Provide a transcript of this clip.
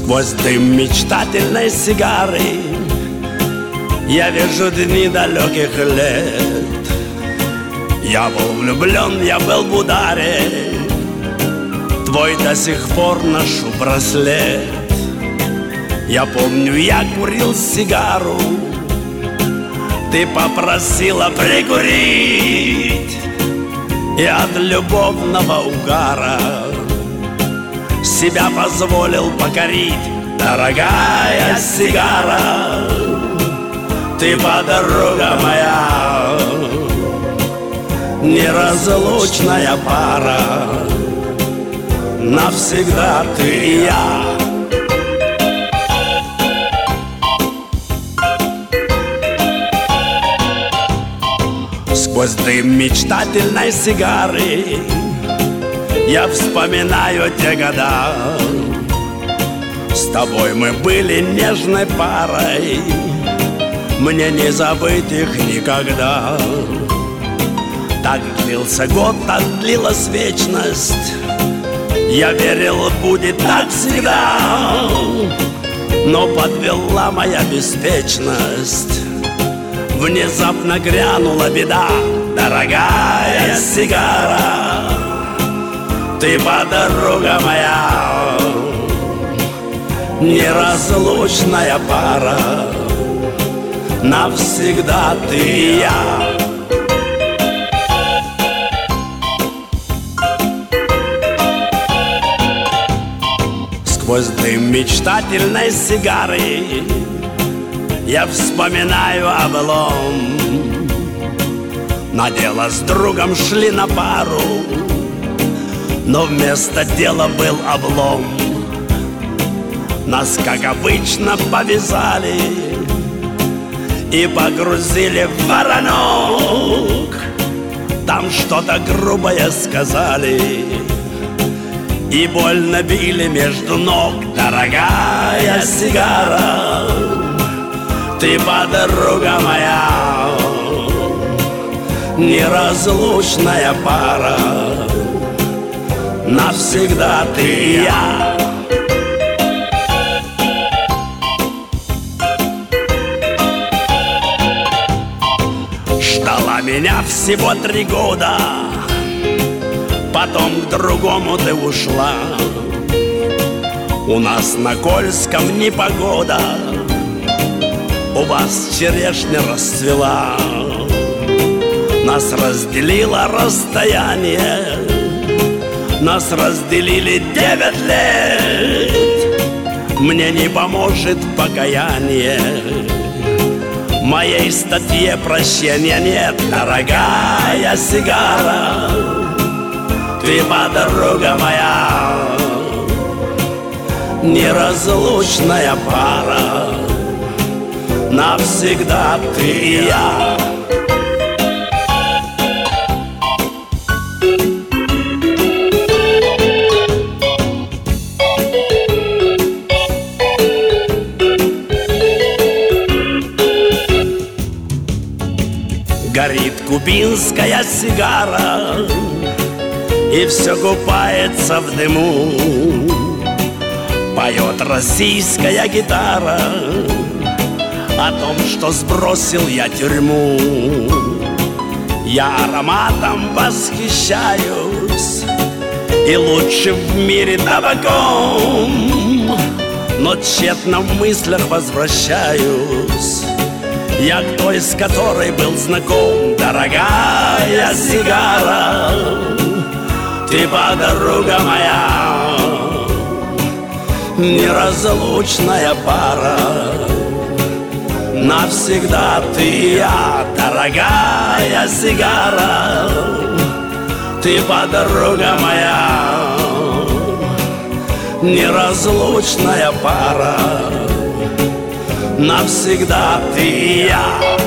Сквозь дым мечтательной сигары я вижу дни далеких лет. Я был влюблен, я был в ударе, твой до сих пор ношу браслет. Я помню, я курил сигару, ты попросила прикурить, и от любовного угара себя позволил покорить. Дорогая сигара, ты подруга моя, неразлучная пара, навсегда ты и я. Сквозь дым мечтательной сигары я вспоминаю те года. С тобой мы были нежной парой, мне не забыть их никогда. Так длился год, так длилась вечность, я верил, будет так всегда. Но подвела моя беспечность, внезапно грянула беда. Дорогая сигара, ты подруга моя, неразлучная пара, навсегда ты и я. Сквозь дым мечтательной сигары я вспоминаю облом. На дело с другом шли на пару, но вместо дела был облом. Нас, как обычно, повязали и погрузили в воронок. Там что-то грубое сказали и больно били между ног. Дорогая сигара, ты подруга моя, неразлучная пара, навсегда ты и я. Ждала меня всего 3 года, потом к другому ты ушла. У нас на Кольском непогода, у вас черешня расцвела. Нас разделило расстояние, нас разделили 9 лет. Мне не поможет покаяние, моей статье прощения нет. Дорогая сигара, ты подруга моя, неразлучная пара, навсегда ты и я. Горит кубинская сигара, и все купается в дыму. Поет российская гитара о том, что сбросил я тюрьму. Я ароматом восхищаюсь и лучше в мире табаком, но тщетно в мыслях возвращаюсь я к той, с которой был знаком. Дорогая сигара, ты подруга моя, неразлучная пара, навсегда ты и я. Дорогая сигара, ты подруга моя, неразлучная пара, навсегда ты и я.